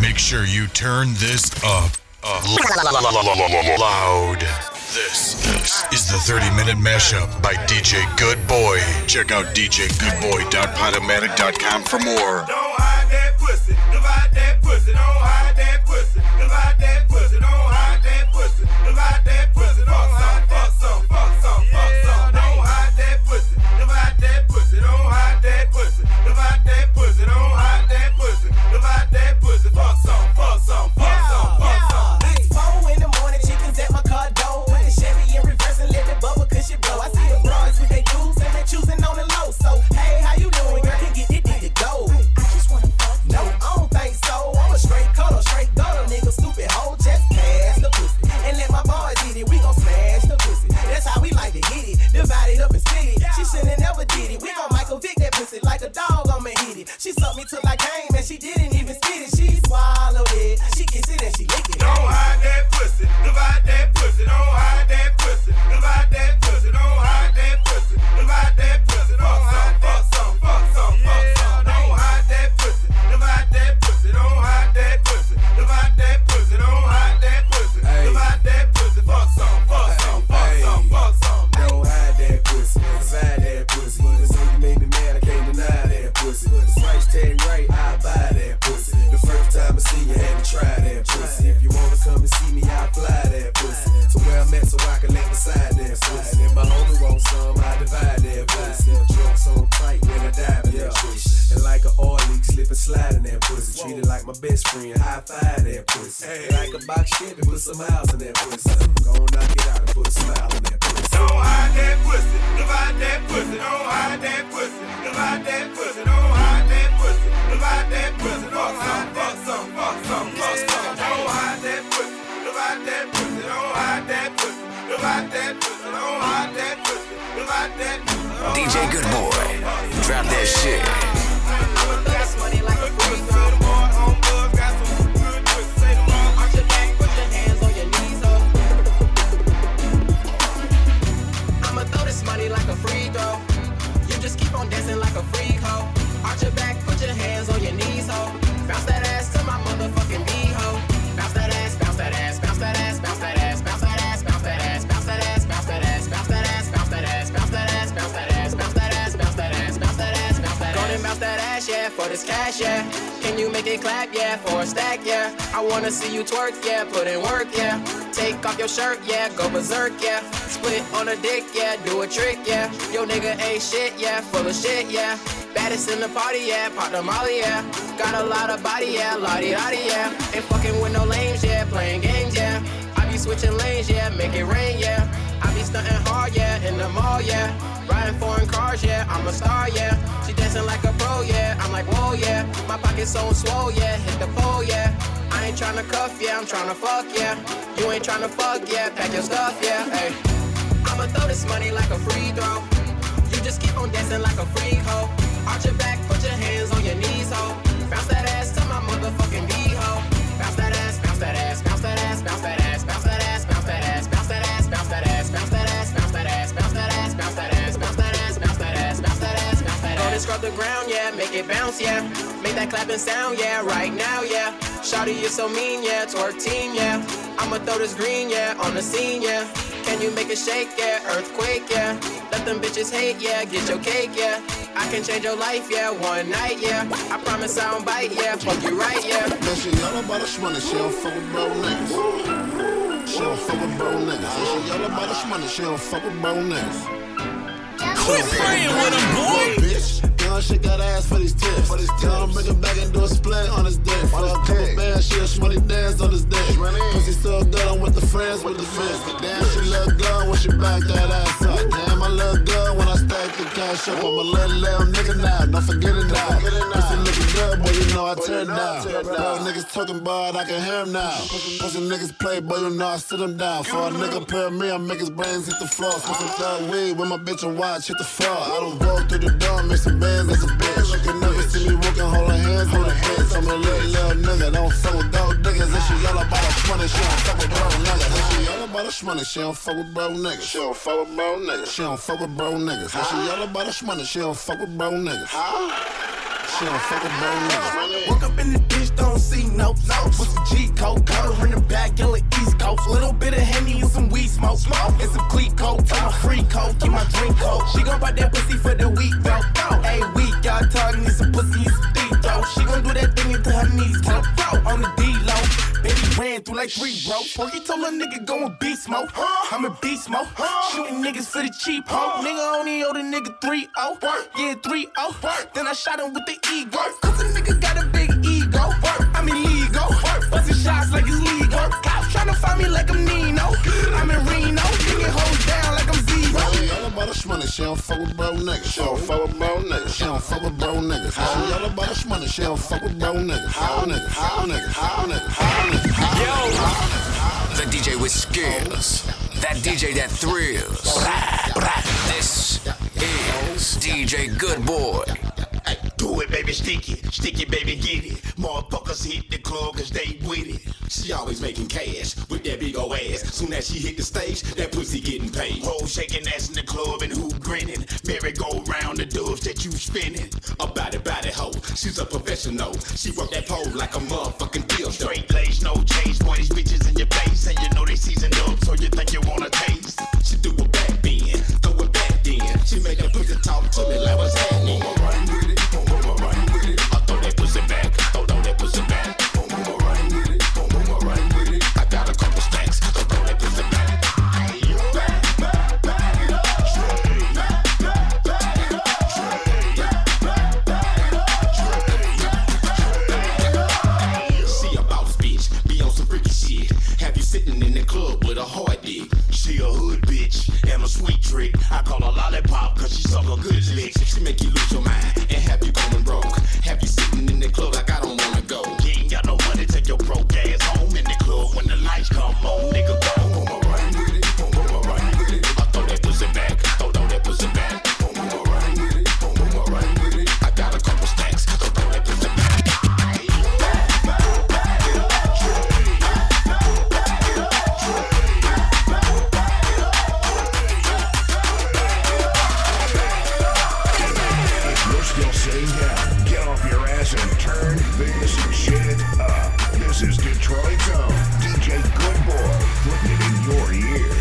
Make sure you turn this up loud. This is the 30-minute mashup by DJ Good Boy. Check out djgoodboy.podomatic.com for more. Don't hide that pussy, divide that pussy, don't hide that pussy, divide that pussy, don't hide that pussy, divide that pussy, don't hide that some, fuck some, fuck some. Don't hide that pussy, divide that pussy, don't hide that pussy, divide that pussy, don't hide that pussy, divide that pussy, fuck some, fuck some, fuck some, fuck some. It's 4 in the morning, chickens at my car door. Put the Chevy in reverse and let the bubble cushion blow. I see the broads with they dudes and they choosing on the low. So, hey, how you doing, girl? Can get this nigga go. I just wanna fuck. No, I don't think so. I'm a straight cutter, straight gutter, nigga, stupid hoe. Just pass the pussy and let my boys hit it. We gon' smash the pussy. That's how we like to hit it. Divide it up and split it. She shouldn't never did it. We gon' Michael Vick that pussy like a dog. I'ma hit it. She sucked me till I came and she didn't even spit it. She swallowed it. She kiss it and she lick it. Don't hide that pussy, divide that pussy, don't hide that pussy, divide that pussy, don't hide that pussy, divide that pussy, don't hide that some, fuck some, fuck some. Don't hide that pussy, divide that pussy, don't hide that pussy, divide that pussy, don't hide that pussy, divide that pussy, fuck some, fuck some, fuck some, fuck some. Don't hide that pussy, divide that pussy. Even though you made me mad, I can't deny that pussy. The price tag right, I buy that pussy. The first time I see you, had to try that pussy. If you wanna come and see me, I'll fly that pussy. To where I'm at so I can lay beside that pussy. And if my homie wants some, I divide that pussy. Jokes on tight when I dive in that pussy. And like an oil leak, slip and slide in that pussy. Treat it like my best friend, high five that pussy. Like a box Chevy, put some miles in that pussy. Go on, knock it out and put a smile on that pussy. Don't hide that pussy, divide that pussy, don't hide that pussy, divide that pussy, don't hide that pussy, divide that pussy, fuck some, fuck some, fuck some, fuck some. Don't hide that pussy, divide that pussy, don't hide that pussy, divide that pussy, don't hide that pussy, divide that pussy. DJ Good Boy, drop that shit. That's money like a free throw. Arch your back, put your hands on your knees, ho. I'ma throw this money like a free throw. You just keep on dancing like a freak, ho. Arch your back, put your hands on your knees, ho. Bounce that ass to my motherfucking beat, ho. Bounce that ass, bounce that ass, bounce that ass, bounce that ass, bounce that ass, bounce that ass, bounce that ass, bounce that ass, bounce that ass, bounce that ass, bounce that ass, bounce that ass, bounce that ass, bounce that ass, bounce that ass, bounce that ass. Go and bounce that ass, yeah, for this cash, yeah. Can you make it clap, yeah, for a stack, yeah? I wanna see you twerk, yeah, put in work, yeah. Take off your shirt, yeah, go berserk, yeah. Split on a dick, yeah, do a trick, yeah. Yo nigga ain't shit, yeah, full of shit, yeah. Baddest in the party, yeah, pop the molly, yeah. Got a lot of body, yeah, lottie-dottie, yeah. Ain't fucking with no lames, yeah, playing games, yeah. I be switching lanes, yeah, make it rain, yeah. I be stunting hard, yeah, in the mall, yeah. Riding foreign cars, yeah, I'm a star, yeah. She dancing like a pro, yeah, I'm like, whoa, yeah. My pocket's so swole, yeah, hit the pole, yeah. I ain't tryna cuff, yeah, I'm tryna fuck, yeah. You ain't tryna fuck, yeah, pack your stuff, yeah, hey. I'ma throw this money like a free throw. You just keep on dancing like a freak, ho. Arch your back, put your hands on your knees, ho. Bounce that ass to my motherfucking beat, ho. Bounce that ass, bounce that ass, bounce that ass, bounce that ass, bounce that ass, bounce that ass, bounce that ass, bounce that ass, bounce that ass, bounce that ass, bounce that ass, bounce that ass, bounce that ass, bounce that ass, bounce that ass, bounce that ass. Go and scrub the ground, yeah, make it bounce, yeah. Make that clapping sound, yeah, right now, yeah. Shawty, you're so mean, yeah, twerk team, yeah. I'ma throw this green, yeah, on the scene, yeah. Can you make it shake, yeah, earthquake, yeah. Let them bitches hate, yeah, get your cake, yeah. I can change your life, yeah, one night, yeah. I promise I don't bite, yeah, fuck you right, yeah. Man, she yell about the money, she don't fuck with bro niggas. She don't fuck with bro niggas. And she yell about the money, she don't fuck with bro niggas. Quit playing with him, boy. Bitch, young shit got ass for these tips. Tell him bring it back and do a split on his dick. For a couple bands, she a shmoney dance on his dick. Pussy so good, I'm with the friends with the fist. Damn, she look good when she back that ass up. Damn, I look good when I stack the cash up. I'm a little nigga now, don't forget it now. Pussy looking good, boy, you know I turn down. Bro, niggas talking about I can hear him now. Pussy niggas play, boy, you know I sit him down. For a nigga pair me, I make his brains hit the floor. Smoke some thug weed with my bitch and watch hit the floor. I don't walk through the door, make some bands as a bitch. You can never see me walking, holding hands on the heads. I'm a little nigga, don't fuck with dog niggas. And she yell about a shmoney, she don't fuck with bro niggas. And she yell about a shmoney, she don't fuck with bro niggas. She don't fuck with bro niggas. She don't fuck with bro niggas. And she yell about a shmoney, she don't fuck with bro niggas. She don't fuck with bro niggas. Woke up in the bitch, don't see no. these bro. On the D-low. Baby ran through like 3, bro. Before he told a nigga go in beast mode. I'm in beast mode. Shooting niggas for the cheap hoe. Nigga only owe the nigga 3-0. Yeah, 3-0. Then I shot him with the ego. Cause the nigga got a big ego. I'm illegal. Busting shots like it's legal. Cops tryna find me like I'm Nino. I'm in Reno. Getting hoes down like I'm Zero. All about the money, she don't fuck with bro niggas. She don't fuck with bro niggas. She don't fuck with bro niggas. She all about the money, she don't fuck with bro niggas. How niggas, how niggas, how niggas, how niggas. Yo, the DJ with skills, that DJ that thrills. This is DJ Good Boy. Do it, baby, stick it, baby, get it. Motherfuckers hit the club cause they with it. She always making cash with that big ol' ass. Soon as she hit the stage, that pussy getting paid. Hoes shaking ass in the club and who grinning. Merry go round the doves that you spinning. About it, hoe. She's a professional. She work that pole like a motherfucking deal. Straight lace, no change. Boy, these bitches in your face and you know they seasoned up, so you think you wanna taste. She do a back bend, throw it back then. She make that pussy talk to me like what's happening. Run with it. I throw that pussy back, throw that pussy back. Run with it. I got a couple stacks, so throw that pussy back. Back it up, straight. Back it up, straight. She a boss bitch, be on some freaky shit. Have you sitting in the club with a hard dick? She a hood bitch and a sweet trick. I call her lollipop cause she suck a good lick. She make you lose your mind and have you going broke. Have you sitting in the club like I don't wanna go? You ain't got no money, take your broke ass home in the club when the lights come on, nigga go. Run with it, run with it. I throw that pussy back, throw that pussy back. Run with it, I got a couple stacks, so throw that pussy back. And turn this shit up. This is Detroit's own DJ Good Boy, putting it in your ear.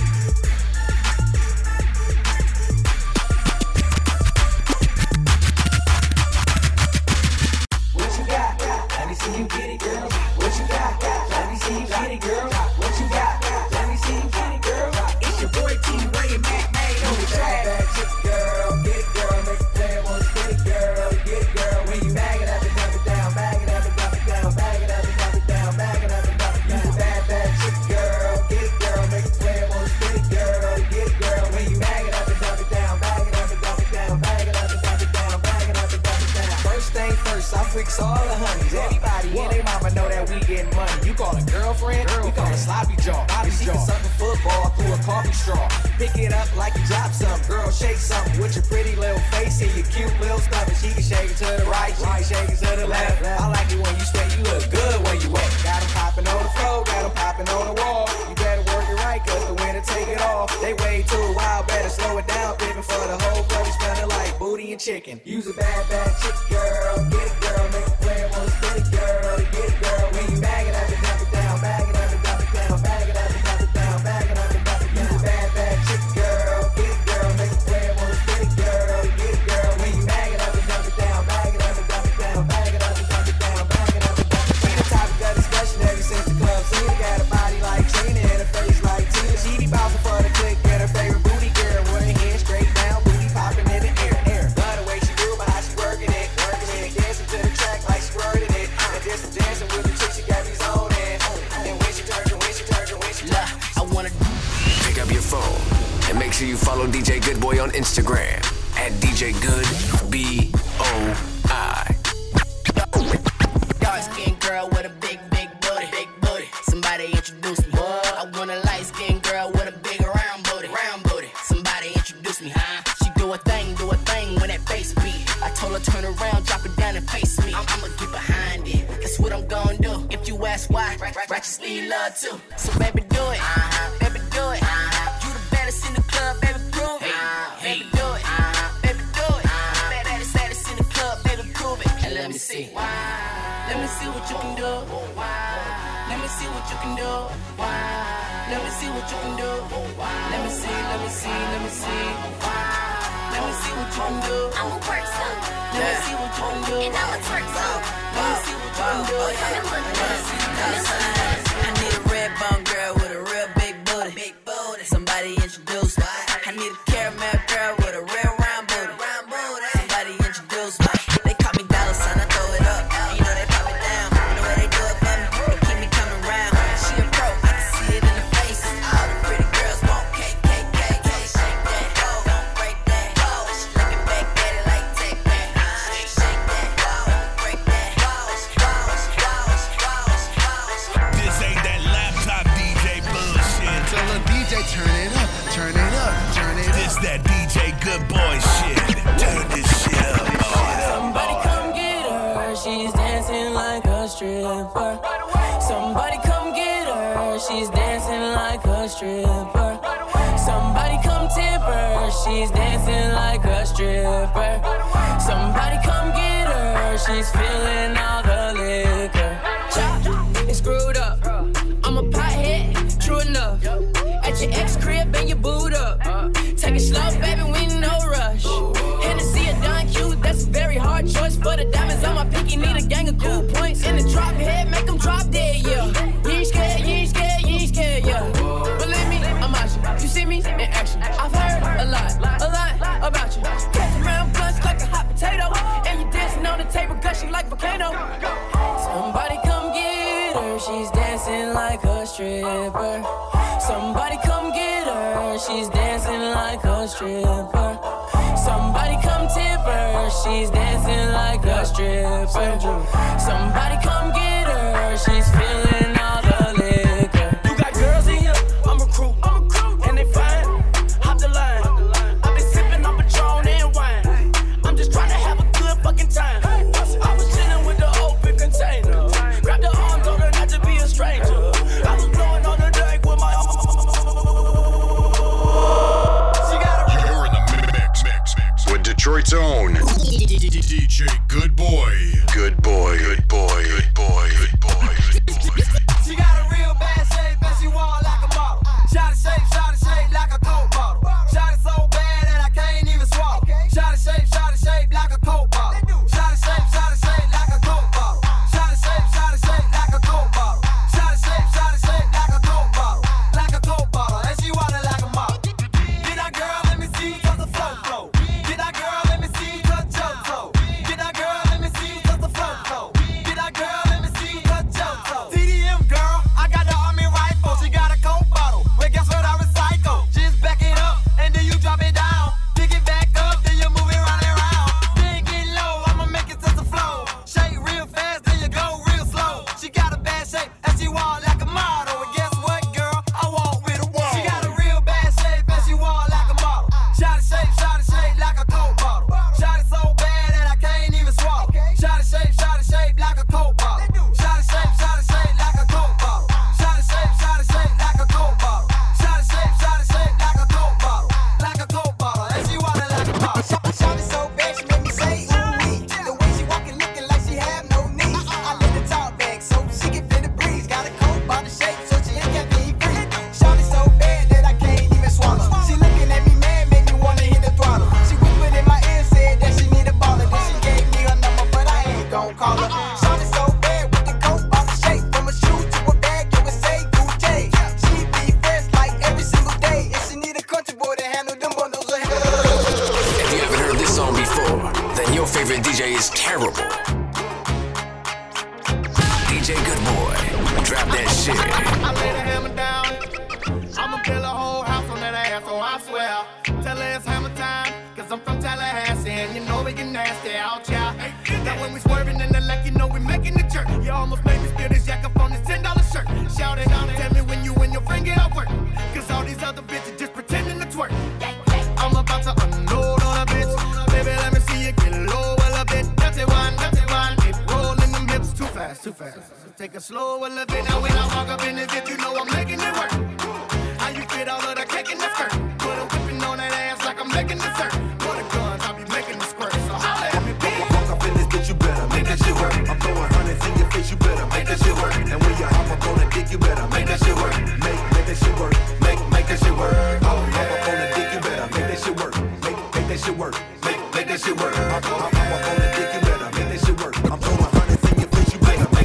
What you got? Let me see you get it, girl. What you got? Let me see you get it, girl. What you got? Let me see you get it, girl. It's your boy T-Ray and Mac Made on the track. Bad chick, girl. Get it, girl. Make a plan, wanna spin it, girl. Get it, girl. When you bag it up and dump it down, bag it up and dump it down, bag it up and dump it down, bag it up and dump it down. You a bad chick, girl. Get it, girl. Make a plan, wanna spin it, girl. Get it, girl. When you bag it up and dump it down, bag it up and dump it down, bag it up and dump it down, bag it up and dump it down. First thing first, I fix all the honeys. Anybody and they mama know that we getting money. You call a girlfriend, we call a sloppy jaw. She can suck a football through a coffee straw. Pick it up like you drop something. Girl, shake something with your pretty little face and your cute little stomach. She can shake it to the right, she can shake it to the left. I like it when you sweat, you look good when you wet. Got them popping on the floor, got them popping on the wall. You better work it right, cause the winner take it off. They way too wild, better slow it down. Pimpin' for the whole club, smelling like booty and chicken. Use a bad chick, girl. Get it, girl. Make a plan, wanna spin it, girl. Get it, girl. When you bag it up and dump it down, bag it up and dump it down, bag it up and dump it down, bag it up and dump it down. Use a bad chick, girl. Get it, girl. Make a plan, wanna spin it, girl. Get it, girl. When you bag it up and dump it down, bag it up and dump it down, bag it up and dump it down, bag it up and dump it down. She the topic of discussion ever since the club scene. Got a body like Trina and a face like Tina. She be bouncing for the click, get her favorite booty girl. With her hand straight down, booty popping in the air. Love the way she do, but how she working it. Dancing to the track like she worded it. And just dancing with the chick, she got me zoning. And when she turns, I wanna Pick up your phone and make sure you follow DJ Good Boy on Instagram at DJ Good BOI. dark skinned girl with a big booty. Somebody introduce me. I want a light skinned girl with a big round booty. Somebody introduce me, huh? She do a thing when that face beat. I told her turn around, drop it down and face me. I'ma get behind it. That's what I'm gonna do. If you ask why, righteously love too. So baby do it, baby do it. You the baddest in the club, baby prove it. Baby do it, baby do it. Baddest in the club, baby prove it. And let me see. Let me see what you can do. Let me see what you can do. Let me see what you can do. Let me see. Let me see what you can do. I'ma work some. Let me see what you can do. And I'ma twerk some. Let me see what you fall. I need a red bone girl with a real big booty. Somebody introduce me. I need a caramel girl with a real round booty. Somebody introduce me. They call me dollar sign, I throw it up. And you know they pop it down. You know where they do it for me. They keep me coming round. She a pro, I can see it in the face. All the pretty girls want cake. Shake that, don't break that. She looking back at it like take that. Shake that, don't break that. This ain't that laptop DJ bullshit. Tell the DJ turn it up. This that DJ Good Boy shit. Turn this shit up. Somebody come get her, she's dancing like a stripper. Somebody come get her, she's dancing like a stripper. Somebody come tip her, she's dancing like a stripper. Somebody come get her, she's feeling all the liquor. Chop, it's screwed up. I'm a pothead, true enough. At your ex crib and your boot up. Take it slow, baby, we no rush. Hennessy or Don Q, that's a very hard choice. For the diamonds on my pinky, need a gang of cool points. In the drop head, make them drop dead, yeah. You ain't scared, yeah. Believe me, I'm out you. You see me in action. I've heard a lot about you. Catch around blunts like a hot potato. And you dancing on the table, gushing like volcano. Somebody come get her, she's dancing like a stripper. Somebody come get her, she's dancing like a stripper. Somebody come tip her, she's dancing like a stripper. Somebody come get her, she's feeling all the liquor. You got girls in here, I'm a crew, and they fine. Hop the line, I've been sipping on Patron and wine. I'm just trying to have a good fucking time. I was chilling with the open container. Grab the arm, told her not to be a stranger. I was blowing on the deck with my. You're in the mix with Detroit's own DJ Good Boy. Good boy. She got a real bad shape and she walk like a model. Shot it shape like a Coke bottle. Shot it so bad that I can't even swallow. Shot it shape like a Coke bottle. Shot it shape like a Coke bottle. Shot it shape like a Coke bottle. Shot it shape like a Coke bottle. Like a Coke bottle, and she want it like a model. Get that girl, let me see touch the flow. Get that girl, let me see touch your toe. Get that girl, let me see touch the flow. Get that girl, let me see touch your toe. TDM girl, I got the army rifle. She got a Coke bottle. Well, guess what? I recycle. Just back it up and then you drop it down. Pick it back up, then you move it round and round. Then get low, I'ma make it touch the flow. Shake real fast, then you go real slow. She got a bad shape and she walk like a model. And guess what, girl? I walk with a wall. She got a real bad shape and she walk like a model. Shot it shape like a Coke bottle. Shot it so bad that I can't even swallow. Shot it shape like a Coke bottle. Shot it shape like a Coke bottle. Shot it shape like a Coke bottle. Shot it shape like a Coke bottle. Like a Coke bottle, and she want it like a bottle. Shot it so bad she made me say ooh-wee. The way she walking looking like she have no knees. I let the top back so she can feel the breeze. Got a Coke bottle shape so she ain't caffeine free. Shot it so bad that I can't even swallow. She looking at me mad, made me wanna hit the throttle. She whispered in my ear, said that she need a baller. Then she gave me her number, but I ain't gon' call her. Shot it so bad with the Coke bottle shape. From a shoe to a bag, you would say Gucci. She be fresh like every single day. If she need a country boy to handle them bundles of hair. If you haven't heard this song before, then your favorite DJ is terrible. DJ Good Boy, drop that shit. I lay the hammer down. I'ma build a whole house on that ass, so I swear. Tell her it's hammer time, cause I'm from Tallahassee, and you know we get nasty out, y'all. Now when we swerving in the lake, you know we making the jerk. You almost made me spill this yak up on this $10 shirt. Shout it out, tell me when you and your friend get off work. Cause all these other bitches just pretending to twerk. I'm about to unload on a bitch. Baby, let me see you get low a little bit. Dirty one. Keep rolling them hips too fast. Take it slow a little bit. Now when I walk up in this bitch, you know I'm making it work. How you fit all of the cake in the skirt? Put a whipping on that ass like I'm making dessert. For the guns, I'll be making the squirt. So holla at me, bitch. Walk up in this bitch, you better make that shit work. I'm throwing hundreds in your face, you better make that shit work. And when you hop up on the dick, you better make that shit work. Make that shit work. Make that shit work. Hop up on the dick, you better make that shit work. Make that shit work. Make that shit work. Hop up on the dick, you better make that shit work. I'm throwing hundreds in your face, you better make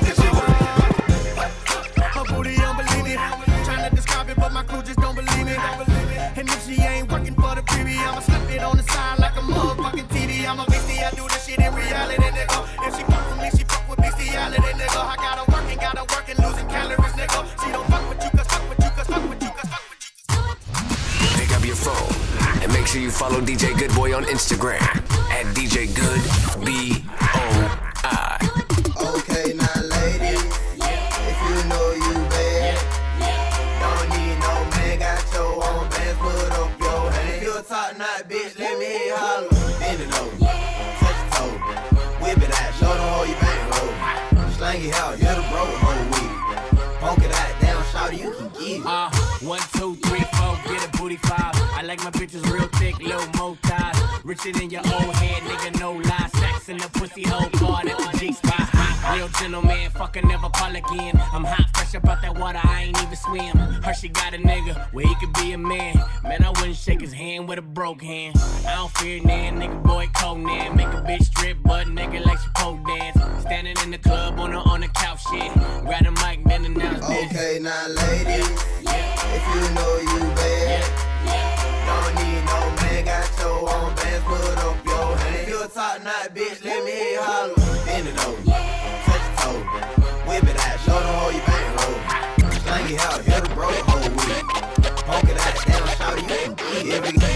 sure you follow DJ Good Boy on Instagram at DJ Good B-O-I. Okay, now ladies, if you know you bad, don't need no man, got your own bands, put up your hand. If you a top knot bitch, let me hear you holler. Bend it over, touch your toe, whip it out, show them how you bang roll. Slang it out, you're the bro, hold with it. Poke it out, down, shout you can get it. 1, 2, 3, 4, get a booty 5. I like my bitches real thick, little mo thighs. Richer than your old head, nigga, no lie. Sex in the pussy hole card at the G-spot. Real gentleman, fucker, never call again. I'm hot, fresh up out that water, I ain't even swim. Hershey got a nigga where he could be a man. Man, I wouldn't shake his hand with a broke hand. I don't fear nan, nigga, boy, Conan. Make a bitch strip, butt nigga like she pole dance. Standing in the club on the couch, shit. Grab the mic, then announce this. Okay, now ladies, if you know you bad, don't need no man, got your own bands, put up your hand. If you a top knot bitch, let me hear you holler. Bend it over, touch your toe, whip it out, show them how you bang roll. Slang it out, hit the bro, hold with it. Poke it out, down, shout you can get everything.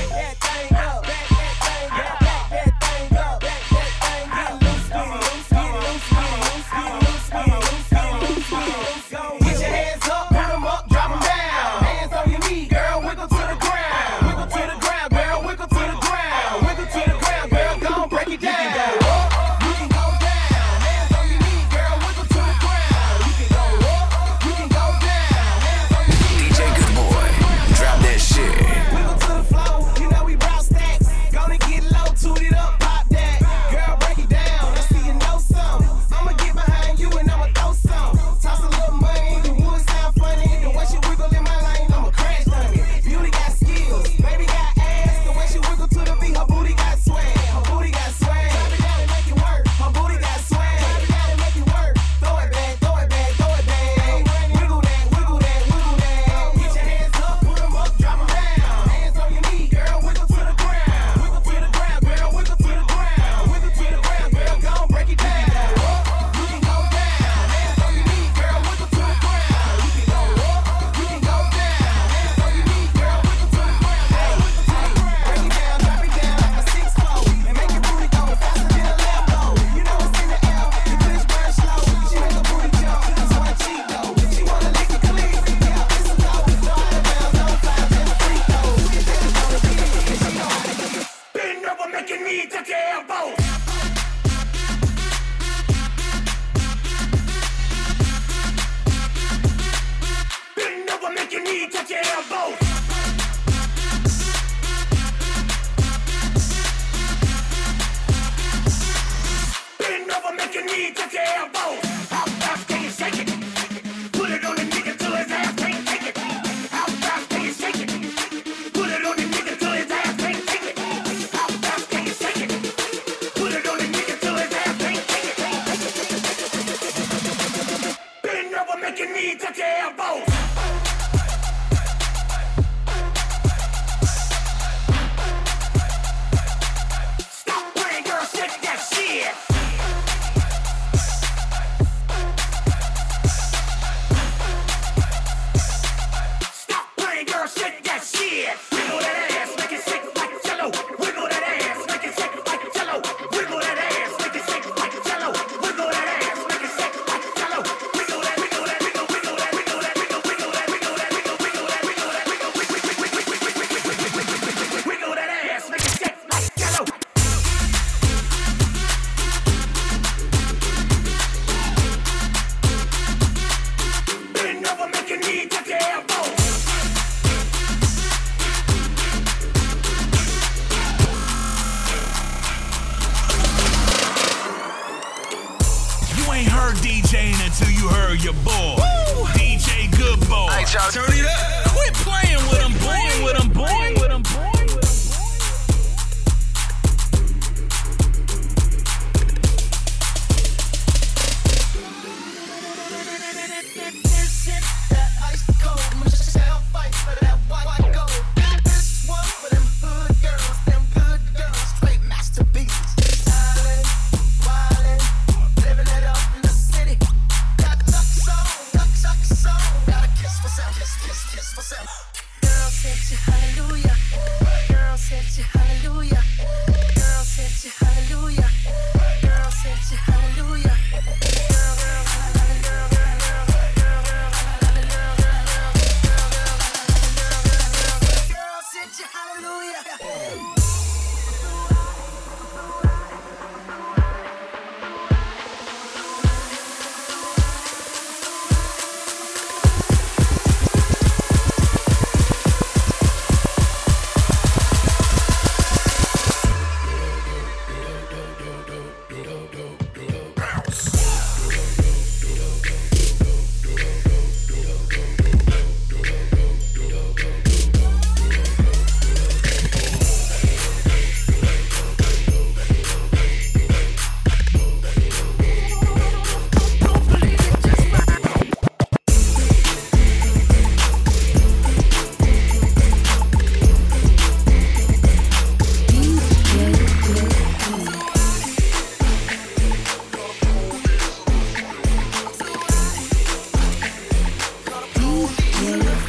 DJing until you heard your boy. Woo! DJ Good Boy. Hey, y'all, turn it up. Quit playing with him, boy. With him, boy. With him, boy.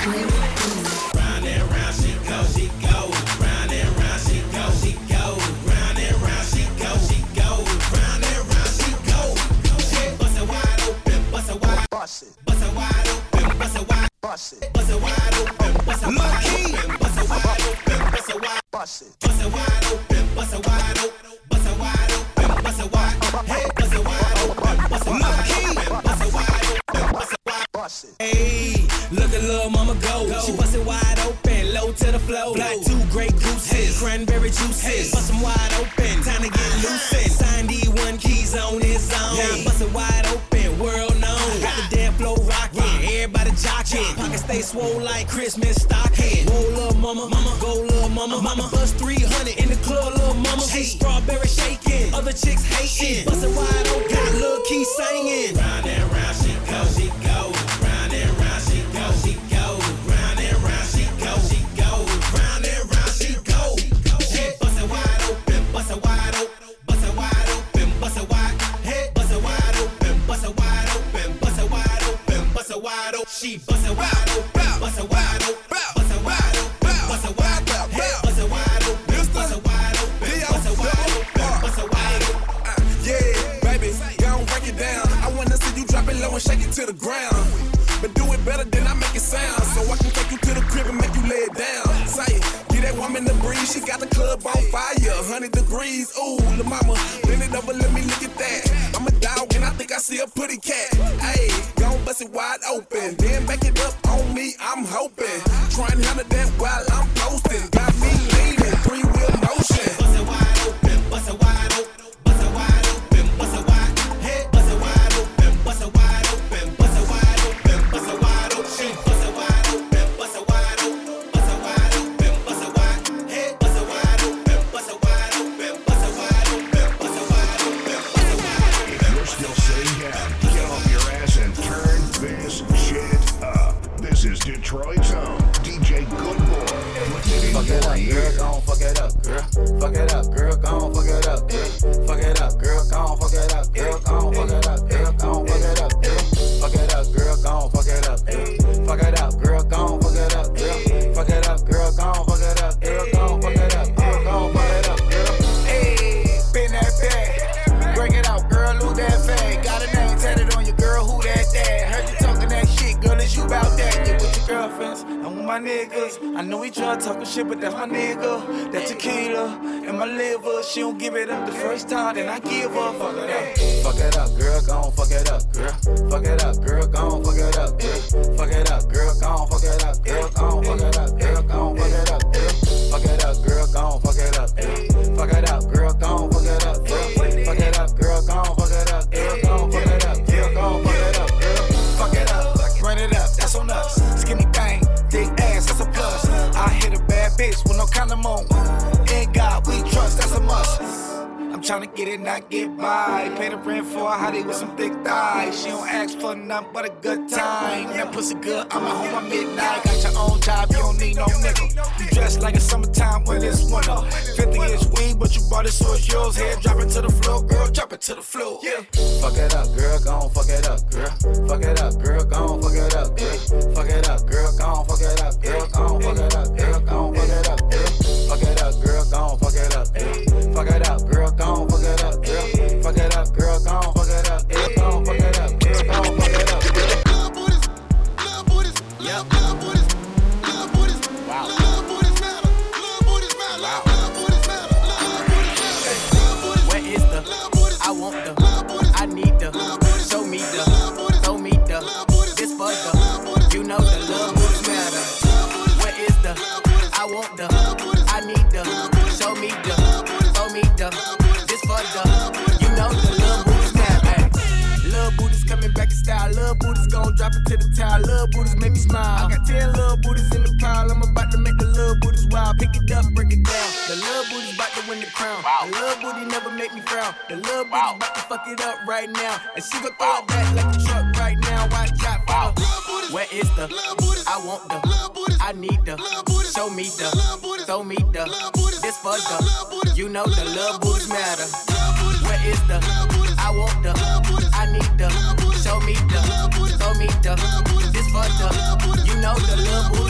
Round and round she go, she go. Round and round she go, she go. Round and round she go, she go. Round and round she go. She bust it wide open, bust it wide, bust it wide open, bust it wide, bust it wide open, bust it wide open, bust it wide open, bust it wide, bust it wide open, bust it wide open, bust it wide open, bust it wide, hey, bust it wide open, bust it wide open, bust it wide open, bust it wide, bust it. Hey, look at little mama go. She bust it wide open, low to the flow. Got 2 great gooses, cranberry juices. Bust them wide open, time to get loosened. Signed D1 keys on his own. Bust it wide open, world known. Got the damn flow rocking, everybody jocking. Pockets stay swole like Christmas stocking. Roll little mama, go little mama. Mama bust 300 in the club, little mama. Hey, strawberry shaking, other chicks hating. Bust it wide open, got Lil Key singing. Round and round she go, she go. Round and round she go, she go. Round and round she go, she go. Round and round she go. She bust it wide open, bust it wide open, bust it wide open, bust it wide, hey, bust it wide open, bust it wide open, bust it wide open, bust it wide open. She bust it wide open, bust it wide open, bust it wide open, bust it wide open, hey, bust it wide open, bust it wide open, bust it wide open, bust it wide open. Yeah, baby, gon' break it down. I wanna see you drop it low and shake it to the ground. But do it better than I make it sound. So I can take you to the crib and make you lay it down. Say it, get that woman the breeze. She got the club on fire, 100 degrees. Ooh, the mama, bend it over, let me look at that. I'm a dog and I think I see a pretty cat. Ayy, gon' bust it wide open. Then back it up on me, I'm hoping. Try and handle that while I'm posting. Got me leaning, 3-wheel motion. Bust it wide open, bust it wide open, bust it wide open, bust it wide, hey, bust it wide open, bust it wide open, bust it wide open, bust it wide open. She bust it wide open, bust it wide open, bust it wide open, bust it wide, hey, bust it wide open, bust it wide open, bust it wide open, bust it wide open, bust it wide open. If you're still sitting down, get off your ass and turn this shit up. This is Detroit's own DJ Goodboy. Fuck it up, girl, gon' fuck it up, girl. Fuck it up, girl, gon' fuck it up, girl. Fuck it up, girl, gon' fuck it up, girl, gon' fuck it up, girl, gon' fuck it up, girl. Fuck it up, girl, gon' fuck it up, girl. Fuck it up, girl, gon' fuck it up, girl. Fuck it up, girl, gon' fuck it up, girl, gon' fuck it up, girl, gon' fuck it up, girl. Hey, been that bad. Break it out, girl, lose that fag. Got a name tatted on your girl, who that dad? Heard you talking that shit, girl, is you about that? You with your girlfriends, I'm with my niggas. I know we try talking shit, but that's my nigga. That tequila and my liver. She don't give it up the first time, then I give her. Fuck it up. Fuck it up, girl, gon' fuck it up, girl. Fuck it up, girl, gon' fuck it up, girl. Fuck it up, girl, gon' fuck it up, girl, gon' fuck it up, girl, gon' fuck it up, girl. Fuck it up, girl, gon' fuck it up, girl. Fuck it up, girl, gon' fuck it up, girl. Fuck it up, girl, gon' fuck it up, girl, gon' fuck it up, girl, gon' fuck it up, girl. Fuck it up, run it up, that's on us. Skinny thing, thick ass, that's a plus. I hit a bad bitch with no condom on. In God we trust, that's a must. I'm tryna get it, not get by. Pay the rent for a hottie with some thick thighs. She don't ask for nothing but a good time. That pussy good, I'm at home at midnight. Got your own job, you don't need no nickel. You dress like it's summertime when it's winter. 50-inch weed, but you bought it so it's yours. Head drop it to the floor, girl, drop it to the floor. Yeah. Fuck it up, girl, gon' fuck it up, girl. Fuck it up, girl, gon' fuck it up, girl. Fuck it up, girl, gon' fuck it up, girl, gon' fuck it up, girl, gon' fuck it up, girl. Fuck it up, girl, gon' fuck it up, girl. Fuck it up, girl, gon' fuck it up, girl. Fuck it up, girl, gon' fuck it up, girl, gon' fuck it up, girl, gon' fuck it up, girl. Love booties, love booties, yep. Love booties, love booties, wow. Love booties matter, love booties matter, wow. Love booties matter, love booties matter, love booties. Where is the? I want the. I need the. Show me the. Throw me the. This for the. You know the love booties matter. Where is the? I want the. I need the. Show me the. Throw me the. This for the. You know the love booties matter. Love booties coming back in style. Love booties gon' drop it to the towel. Love booties make me smile. I got 10 love booties in the pile. I'm about to make the love booties wild. Pick it up, break it down. The love booties about to win the crown. The love booty never make me frown. The love booty's about to fuck it up right now. And she gon' throw it back like a truck right now. Watch out for the. Where is the? I want the. I need the. Show me the. Throw me the. This for the. You know the love booties matter. Where is the? I want the. I need the. Show me the. Throw me the. This for the. You know the love booties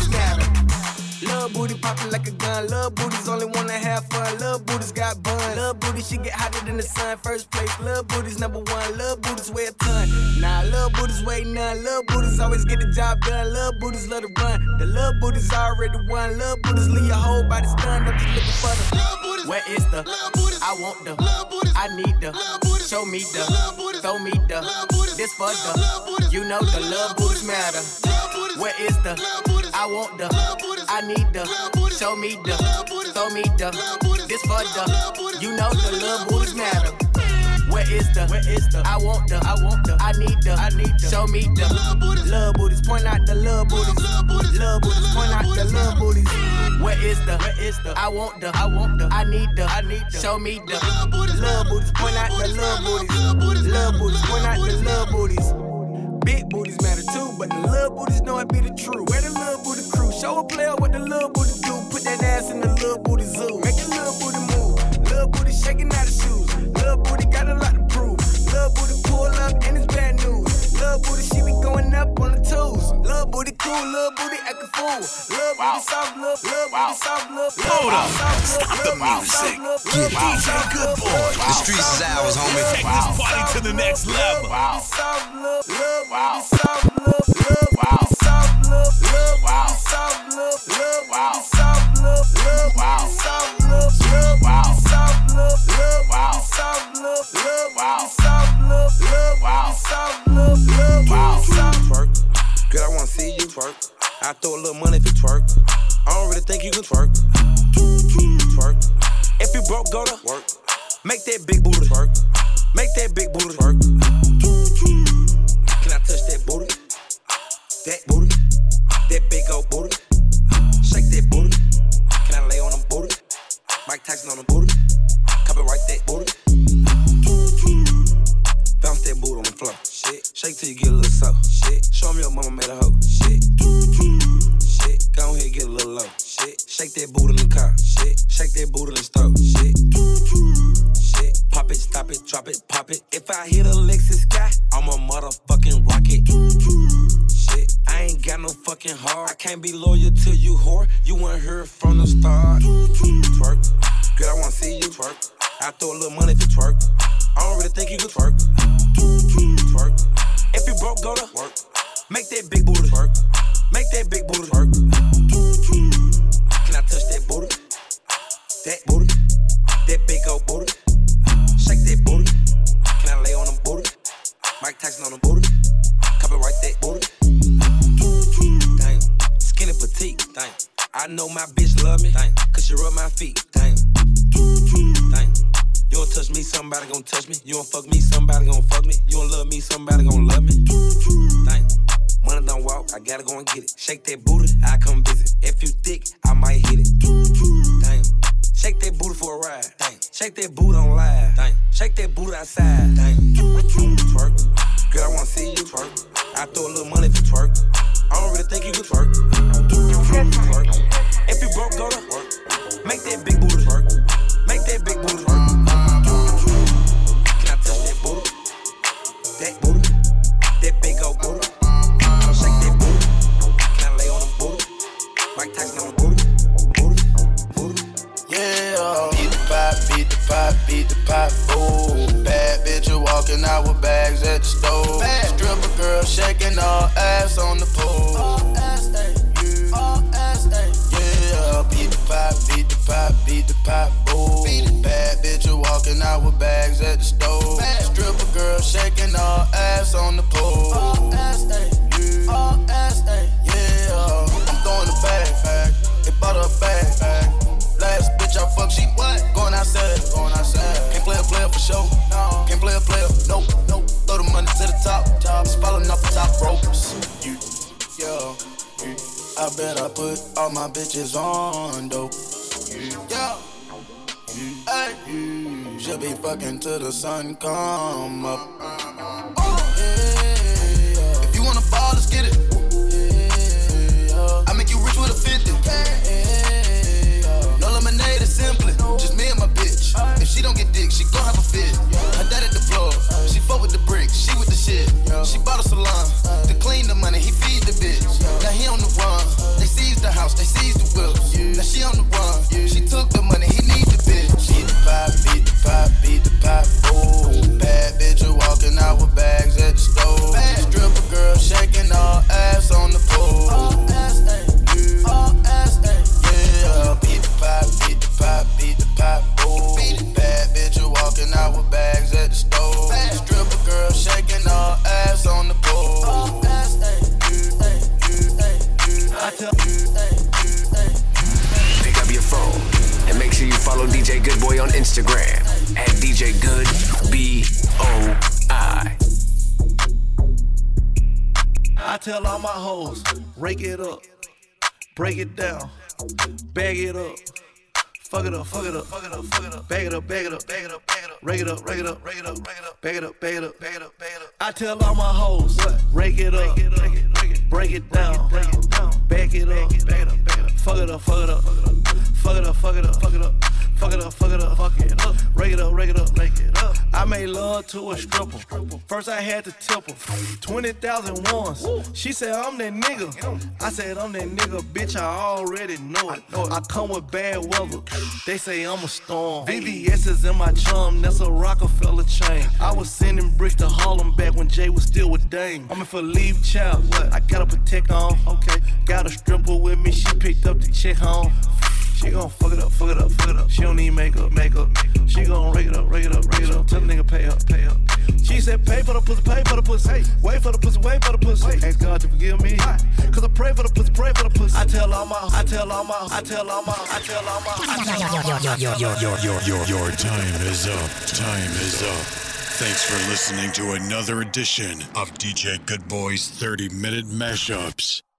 done. Love booties only wanna have fun. Love booties got bun. Love booties, she get hotter than the sun. First place, love booties number one. Love booties weigh a ton. Nah, love booties weigh none. Love booties always get the job done. Love booties love to run. The love booties already won. Love booties leave your whole body stunned. I'm just looking for the love booties. Where is the love booties? I want the love booties. I need the love booties. Show me the love booties. Throw me the love booties. This for the love booties. You know the love booties matter. Where is the love booties? I want the love booties. I need the love booties. Show me the love booties. Throw me the love booties. This for the love booties. You know the love booties matter. Where is the I want the I need the show me the love booties, point out the love booties, love booties, point out the love booties. Where is the I want the I need the show me the love booties, point out the love booties, point out the love booties. Big booties matter too, but the love booties know it be the truth. Where the love booty crew, show a player what the love booty do. Put that ass in the love booty zoo, make the love booty move. Love booty shaking out the shoes. Love booty got a lot to prove. Love booty pull up and it's bad news. Love booty, she be going up on the toes. Love booty cool, love booty act a fool. Love booty soft, love booty soft, love. Hold up, stop the music. DJ Good Boy. The streets is ours, homie. Take this party to the next level. Love booty soft, love booty soft, love booty soft, love booty soft, love booty soft, love booty soft, love booty soft, love booty soft, love booty soft, love booty soft, love booty soft. Twerk, girl, I wanna see you twerk. I throw a little money if you twerk. I don't really think you can twerk. Twerk. If you broke, go to work. Make that big booty twerk. Make that big booty twerk. Can I touch that booty? That booty. That big old booty. Shake that booty. Can I lay on them booty? Mike Tyson on the booty. Copyright that booty. Bounce that booty on the floor. Shit. Shake till you get a little soft. Shit. Show me your mama made a hoe. Shit. Shit. Go ahead, get a little low. Shit. Shake that booty in the car. Shit. Shake that booty in the stove. Shit. Shit. Pop it, stop it, drop it, pop it. If I hit a Lexus sky, I'm a motherfucking rocket. Shit. I ain't got no fucking heart. I can't be loyal to you, whore. You weren't here from the start. Twerk. Girl, I wanna see you twerk. I throw a little money if you twerk. I don't really think you can twerk. Twerk. If you broke, go to work. Make that big booty twerk. Make that big booty twerk. Can I touch that booty? That booty. That big old booty. Shake that booty. Can I lay on them booty? Mike Tyson on the booty. Copyright that booty. Damn. Skinny petite. Damn. I know my bitch love me. Damn. Cause she rub my feet. Damn. Damn. You don't touch me, somebody gon' touch me. You don't fuck me, somebody gon' fuck me. You don't love me, somebody gon' love me. Damn. Money don't walk, I gotta go and get it. Shake that booty, I come visit. If you thick, I might hit it. Damn. Shake that booty for a ride. Damn. Shake that booty on live. Damn. Shake that booty outside. Damn. Twerk. Girl, I wanna see you twerk. I throw a little money if you twerk. I don't really think you can twerk. Twerk. If you broke, go to work. Make that big booty twerk. Make that big booty twerk. Can I touch that booty? That booty. That big old booty. Shake that booty. Can I lay on the booty? Mike Tyson on the booty. Booty. Booty. Yeah. Beat the pop, beat the pop, beat the pop. Ooh. Bad bitch walking out with bags at the stove. Stripper girl shaking all ass on the pole. All ass, ay. All ass, ay. Yeah. Beat the pop, beat the pop, beat the pop. Ooh. Bad bitch walking out with bags at the stove. Stripper girl shaking all ass on the pole. All ass, ay. All ass, ay. Yeah. I'm throwing the bag. It bought a bag. Last bitch I fuck, she what? Going outside. Can't play a player for sure. No. Can't play a player, nope. Throw the money to the top. It's falling off the top ropes. I bet I put all my bitches on though. Yeah. Hey. She'll be fucking till the sun come up. Yeah. If you wanna fall, let's get it. Yeah. I make you rich with a 50. No lemonade, it's simply just me and my bitch. If she don't get dick, she gon' have a fit. Her dad at the floor, she fuck with the bricks, she with the shit. She bought a salon to clean the money, he feed the bitch. Now he on the run, they seize the house, they seize the wheels. Now she on the run, Instagram at DJ Good BOI. I tell all my hoes, rake it up, break it down, bag it up, fuck it up, fuck it up, fuck it up, fuck it up, bag it up, bag it up, bag it up, bag it up, rake it up, rake it up, rake it up, rake it up, bag it up, bag it up, bag it up, bag it up. I tell all my hoes, rake it up, break it down, bag it up, bag it up, bag it up, fuck it up, fuck it up, fuck it up, fuck it up, fuck it up. Fuck it up, fuck it up, fuck it up. Rake it up, rake it up, rake it up. I made love to a stripper. First I had to tip her 20,000 once. She said I'm that nigga. I said I'm that nigga, bitch. I already know it. I come with bad weather. They say I'm a storm. VVS is in my chum. That's a Rockefeller chain. I was sending bricks to Harlem back when Jay was still with Dame. I'm in for leave child. I got a protect on. Okay. Got a stripper with me. She picked up the check home. She gon' fuck it up, fuck it up, fuck it up. She don't need makeup. She gon' rake it up, rake it up, rake it up. Tell the nigga pay up, pay up. She said pay for the pussy, pay for the pussy. Hey, wait for the pussy, wait for the pussy. Ask God to forgive me, cause I pray for the pussy, pray for the pussy. I tell all my. Your time is up. Time is up. Thanks for listening to another edition of DJ Good Boy's 30-minute mashups.